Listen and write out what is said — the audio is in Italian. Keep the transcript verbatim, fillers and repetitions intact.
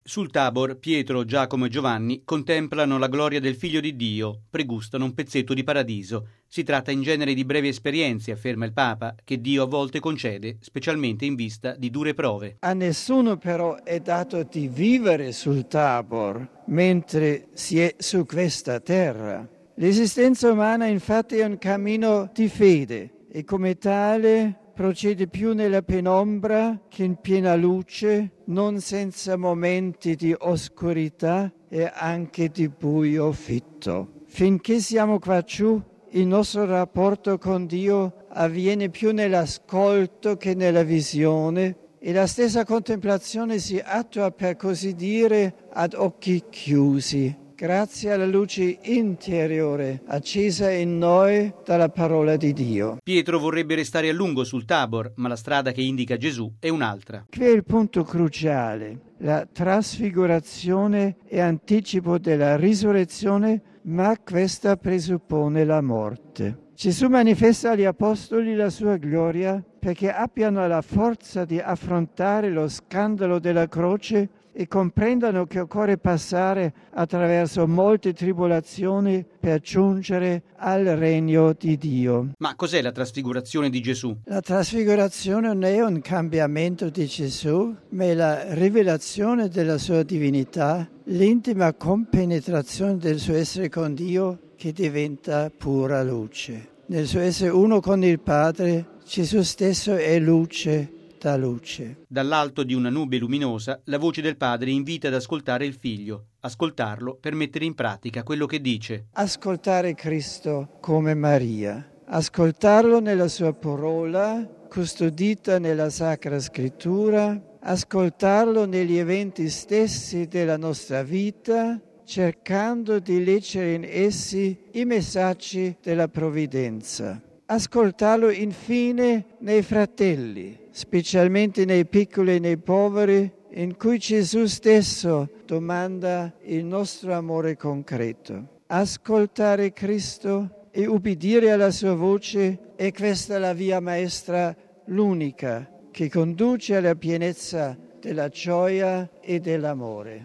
Sul Tabor, Pietro, Giacomo e Giovanni contemplano la gloria del Figlio di Dio, pregustano un pezzetto di paradiso. Si tratta in genere di brevi esperienze, afferma il Papa, che Dio a volte concede, specialmente in vista di dure prove. A nessuno però è dato di vivere sul Tabor mentre si è su questa terra. L'esistenza umana infatti è un cammino di fede e come tale procede più nella penombra che in piena luce, non senza momenti di oscurità e anche di buio fitto. Finché siamo qua giù, il nostro rapporto con Dio avviene più nell'ascolto che nella visione e la stessa contemplazione si attua, per così dire, ad occhi chiusi, grazie alla luce interiore accesa in noi dalla parola di Dio. Pietro vorrebbe restare a lungo sul Tabor, ma la strada che indica Gesù è un'altra. Qui è il punto cruciale. La trasfigurazione è anticipo della risurrezione, ma questa presuppone la morte. Gesù manifesta agli apostoli la sua gloria perché abbiano la forza di affrontare lo scandalo della croce e comprendano che occorre passare attraverso molte tribolazioni per giungere al regno di Dio. Ma cos'è la trasfigurazione di Gesù? La trasfigurazione non è un cambiamento di Gesù, ma è la rivelazione della sua divinità, l'intima compenetrazione del suo essere con Dio che diventa pura luce. Nel suo essere uno con il Padre, Gesù stesso è luce da luce. Dall'alto di una nube luminosa, la voce del Padre invita ad ascoltare il Figlio, ascoltarlo per mettere in pratica quello che dice. Ascoltare Cristo come Maria, ascoltarlo nella sua parola, custodita nella Sacra Scrittura, ascoltarlo negli eventi stessi della nostra vita, cercando di leggere in essi i messaggi della provvidenza. Ascoltarlo infine nei fratelli, specialmente nei piccoli e nei poveri, in cui Gesù stesso domanda il nostro amore concreto. Ascoltare Cristo e ubbidire alla sua voce è questa la via maestra, l'unica, che conduce alla pienezza della gioia e dell'amore.